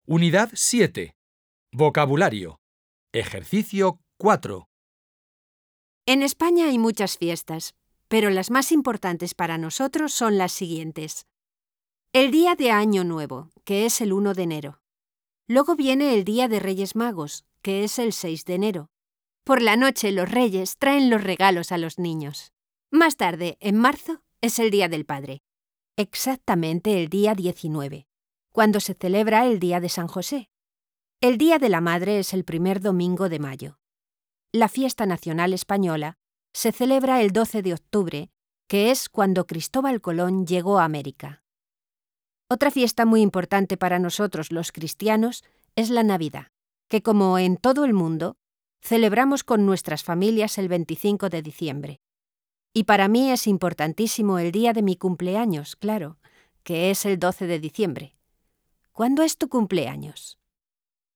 Unidad 7. Vocabulario. Ejercicio 4. En España hay muchas fiestas, pero las más importantes para nosotros son las siguientes. El día de Año Nuevo, que es el 1 de enero. Luego viene el día de Reyes Magos, que es el 6 de enero. Por la noche los reyes traen los regalos a los niños. Más tarde, en marzo, es el Día del Padre. Exactamente el día 19, cuando se celebra el Día de San José. El Día de la Madre es el primer domingo de mayo. La fiesta nacional española se celebra el 12 de octubre, que es cuando Cristóbal Colón llegó a América. Otra fiesta muy importante para nosotros los cristianos es la Navidad, que como en todo el mundo, celebramos con nuestras familias el 25 de diciembre. Y para mí es importantísimo el día de mi cumpleaños, claro, que es el 12 de diciembre. ¿Cuándo es tu cumpleaños?